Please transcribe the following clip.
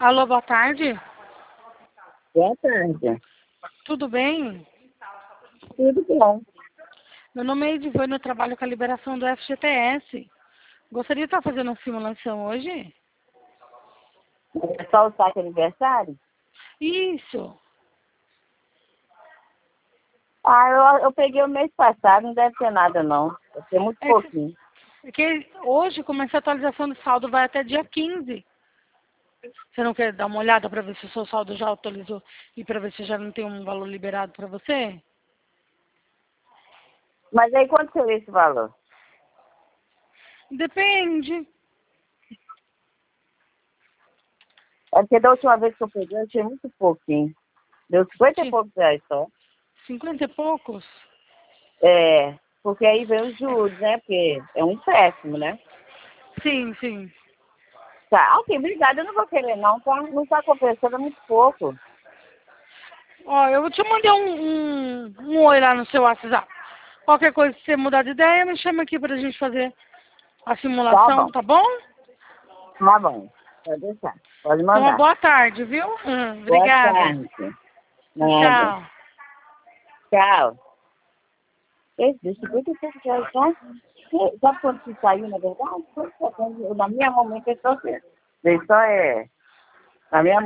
Alô, boa tarde. Boa tarde. Tudo bem? Tudo bom. Meu nome é Edivane, eu trabalho com a liberação do FGTS. Gostaria de estar fazendo uma simulação hoje? É só o saque aniversário? Isso. Eu peguei o mês passado, não deve ter nada não. Deve ser muito pouquinho. É que hoje começa a atualização do saldo, vai até dia 15. Você não quer dar uma olhada para ver se o seu saldo já atualizou e para ver se já não tem um valor liberado para você? Mas aí quanto seria esse valor? Depende. É porque da última vez que eu peguei, eu tinha muito pouquinho. Deu 50 e poucos reais só. 50 e poucos? É, porque aí vem os juros, né? Porque é um empréstimo, né? Sim, sim. Tá, ok, obrigada. Eu não vou querer não, tá? Não tá compensando, é muito pouco. Ó, eu te mandei um oi lá no seu WhatsApp. Qualquer coisa, se você mudar de ideia, me chama aqui pra gente fazer a Tá simulação, bom, tá bom? tá bom. Pode deixar. Pode Então, uma mandar. boa tarde, viu? Boa Obrigada. tarde. Nada. Tchau. Tchau. Esse 55 reais, tá? Sabe quanto que saiu, na verdade? Na minha mão, foi só, na minha